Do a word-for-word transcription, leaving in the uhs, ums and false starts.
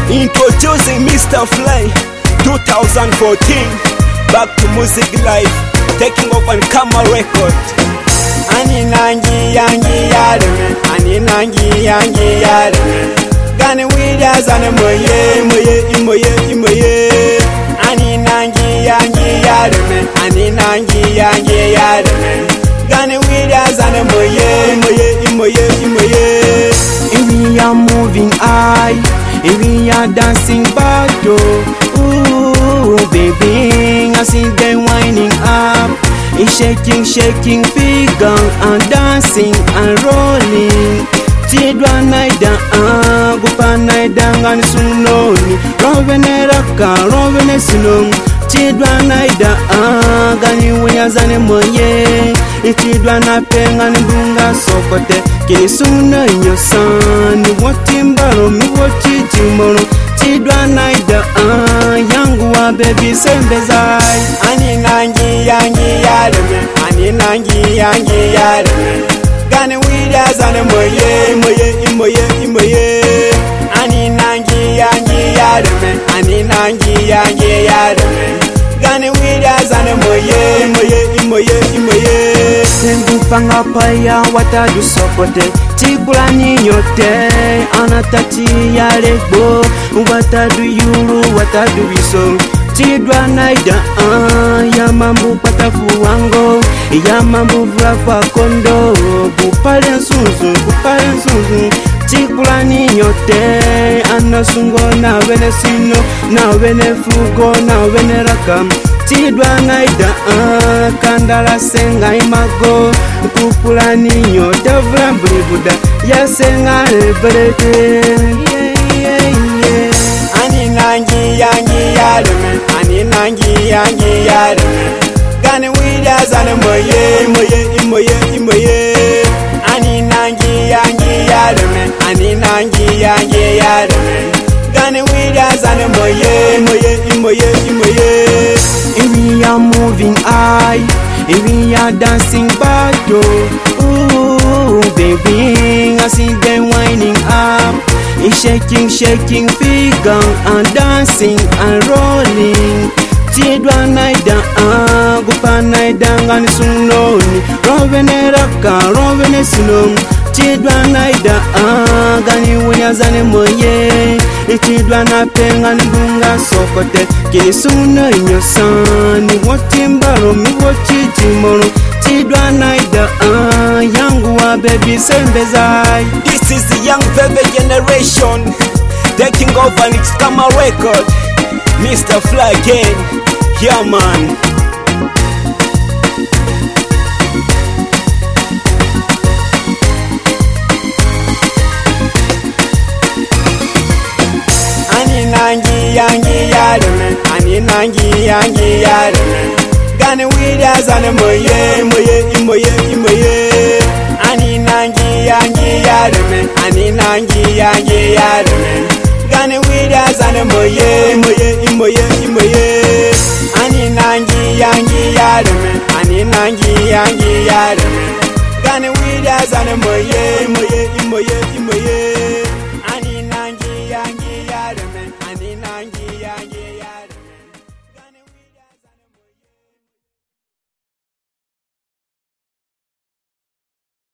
Introducing Mister Fly twenty fourteen. Back to music life, taking off on Camera Record. Ani nangi yangi yarume, ani nangi yangi yarume. Gani widas ane moye, moye, imoye, imoye. Ani nangi yangi yarume, ani nangi yangi yarume. Gani widas ane moye, moye, imoye, imoye. And we are moving high, and we are dancing battle. Ooh, baby, I see them winding up, and shaking, shaking figure, and dancing and rolling. Tidwa naida, ah, gupa naida ngani sunoni. Rovene raka, rovene sunoni. Tidwa naida, ah, gani wenyazane moye. Tidwa na penga ni bunga sokote. Kini suna nyosani, watimbaro mi watijimoro. Tidwa naida, ah, yangu wa baby sembezai. Ani nangi yangi yarume, ani nangi yangi yarume. Gani widas ane moye, moye, imoye, imoye. Ani nangi yangi yarume, ani nangi yangi yarume. Gani widas ane moye, moye, imoye, imoye. Sengu panga paya watadu sokote. Tikulani nyote, anatati ya legbo. Watadu yuru, watadu viso. Tidwa naida, ah, ya mambu patafu wango. Ya mambu vrafa kondo. Bupale nsuzu, bupale nsuzu. Tikulani nyote, anasungo na wene sino. Na wene fugo, na wene rakam. Tidwa naida, ah, kandala senga imago. Kupulani nyote vrambuli buda. Ya senga ebrete. Yeah, yeah, yeah. Ani nangi yangi yarume, ani nangi yangi yarume. Gani widas ane moye, moye, imoye, imoye. Ani nangi yangi yarume, ani nangi yangi yarume. Gani widas ane moye, moye, imoye, imoye. And we are moving high, and we are dancing battle. Ooh, baby, I see them winding up, and shaking, shaking figure, and dancing and rolling. Tidwa naida, ah, gupa naida ngani sunoni. Rovene raka, rovene sunoni. Tidwa naida, ah, gani wenyazane moye. Tidwa na penga ni bunga sokote. Kini suna nyosani, watimbaro mi wachijimoro. Tidwa naida, ah, yangu wa baby sembezai. This is the young baby generation, taking off on its Camera Record. Mister Fly again, yeah man. Ani nangi yangi yarume, ani nangi yangi yarume. Gani widas ane moye, moye, imoye, imoye. Ani nangi yangi yarume, ani nangi yangi yarume. Gani widas ane moye, moye, imoye, imoye. Ani nangi yangi yarume, ani nangi yangi yarume. Gani widas ane moye, moye, imoye, imoye.